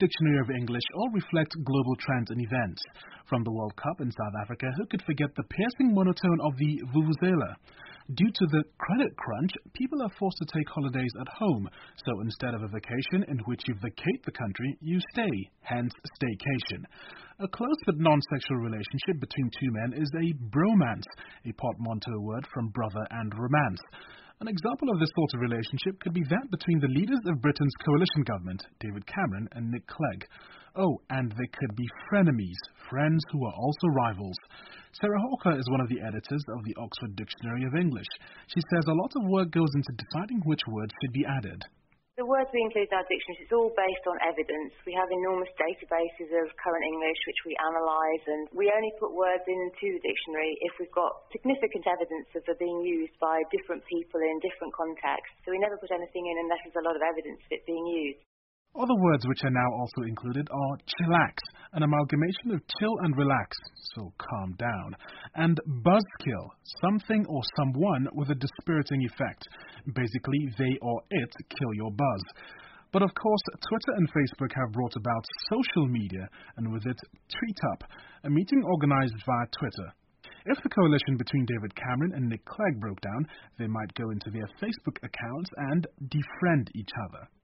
Dictionary of English all reflect global trends and events. From the World Cup in South Africa, who could forget the piercing monotone of the vuvuzela? Due to the credit crunch, people are forced to take holidays at home. So instead of a vacation in which you vacate the country, you stay, hence staycation. A close but non-sexual relationship between two men is a bromance, a portmanteau word from brother and romance. An example of this sort of relationship could be that between the leaders of Britain's coalition government, David Cameron and Nick Clegg. Oh, and they could be frenemies, friends who are also rivals. Sarah Hawker is one of the editors of the Oxford Dictionary of English. She says a lot of work goes into deciding which words should be added. The words we include in our dictionaries, it's all based on evidence. We have enormous databases of current English which we analyse, and we only put words into the dictionary if we've got significant evidence of them being used by different people in different contexts. So we never put anything in unless there's a lot of evidence of it being used. Other words which are now also included are chillax, an amalgamation of chill and relax, so calm down, and buzzkill, something or someone with a dispiriting effect. Basically, they or it kill your buzz. But of course, Twitter and Facebook have brought about social media, and with it, TweetUp, a meeting organized via Twitter. If the coalition between David Cameron and Nick Clegg broke down, they might go into their Facebook accounts and defriend each other.